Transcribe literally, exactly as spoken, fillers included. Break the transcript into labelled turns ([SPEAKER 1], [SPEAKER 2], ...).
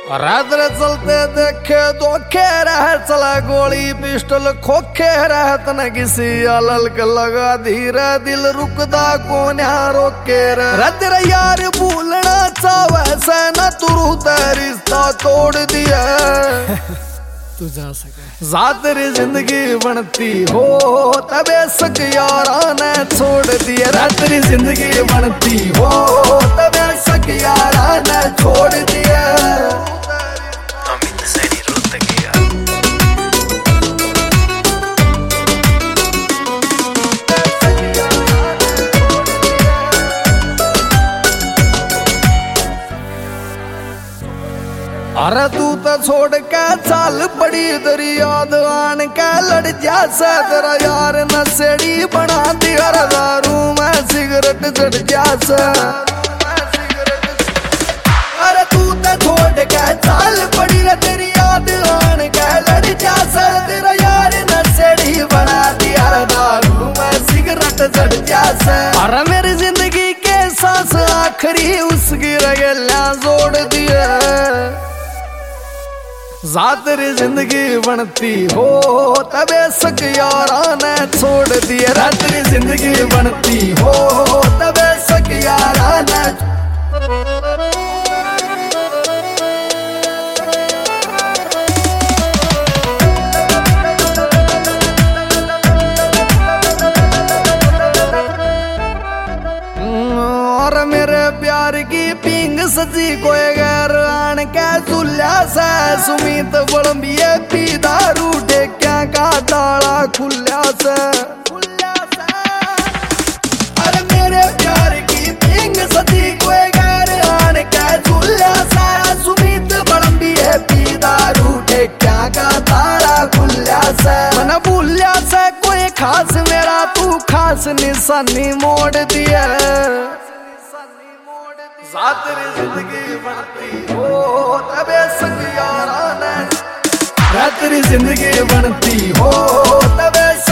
[SPEAKER 1] रात रे चलते देखे धोखे रह चला गोली पिस्टल खोखे रह तन किसी अलल के लगा धीरे दिल रुकदा को न्या रोके रात रे यार भूलना चाहे से न तुरु रिश्ता तोड़ दिया
[SPEAKER 2] तू जा सके
[SPEAKER 1] जा तेरी जिंदगी बनती हो तबे सक यारा ने छोड़ दिया रात तेरी जिंदगी बनती हो तबे सक यारा ने छोड़ दिया। अरे तू तो छोड़ के चाल पड़ी तेरी याद आन के लड़ जैसे तेरा यार नशेड़ी बना दिया दारू में सिगरेट चढ़ जैसे। अरे तू तो छोड़ के चाल पड़ी तेरी याद आन के लड़ जैसे तेरा यार नशेड़ी बना दिया दारू में सिगरेट चढ़ जैसे। अरे मेरी जिंदगी के सांस आखिरी उसकी रगेला जोड़ दिया जा तेरी जिंदगी बनती हो तबे सक यारा ने छोड़ दिया रात तेरी जिंदगी बनती हो तबे सक यारा ने। और मेरे प्यार की पिंग सजी कोई गैर आन के झूल्या से सुमित बड़म्बिए पी दारू टेक्या का ताला खुल्या से। अरे मेरे प्यार की पिंग सजी कोई गैर आन के झूल्या से सुमित बड़म्बिए पी दारू टेक्या का ताला खुल्या से। मन भूल्या से कोई खास मेरा तू खास निशानी मोड़ दिया जा तेरी जिंदगी बनती हो तबे सक यारा ने रात तेरी जिंदगी बनती हो तबे